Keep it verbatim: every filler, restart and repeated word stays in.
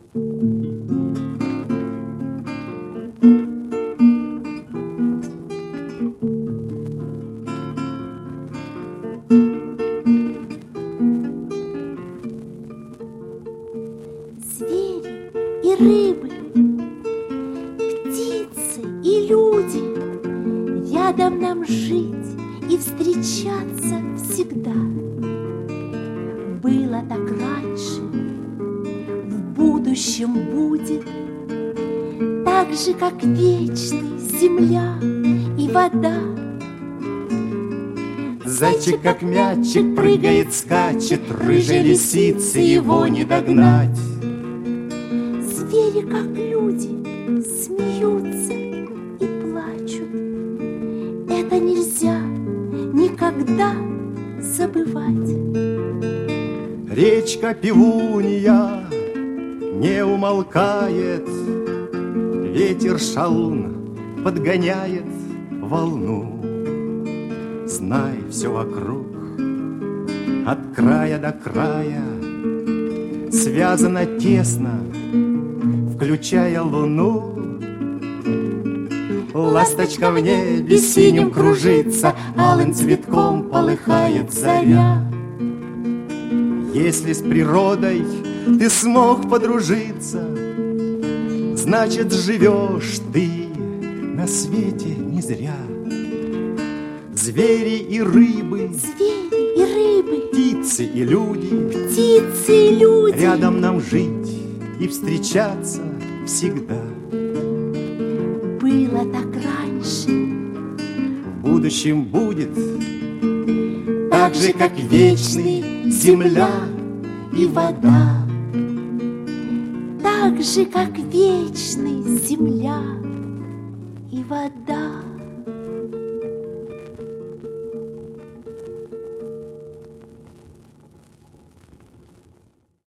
Звери и рыбы, птицы и люди, рядом нам жить и встречаться всегда. Было так раньше, в будущем будет, так же, как вечной земля и вода. Зайчик, как мячик, прыгает, скачет, рыжей лисицы его не догнать. Звери, как люди, смеются и плачут. Это нельзя никогда забывать. Речка Пивунья не умолкает, ветер шалун подгоняет волну. Знай, все вокруг, от края до края, связано тесно, включая луну. Ласточка в небе синим кружится, алым цветком полыхает заря. Если с природой ты смог подружиться, значит, живешь ты на свете не зря. Звери и рыбы, Звери и рыбы, птицы и люди, птицы и люди, рядом нам жить и встречаться всегда. было так раньше, В будущем будет так же, как вечный земля и вода. так же, как вечной земля и вода.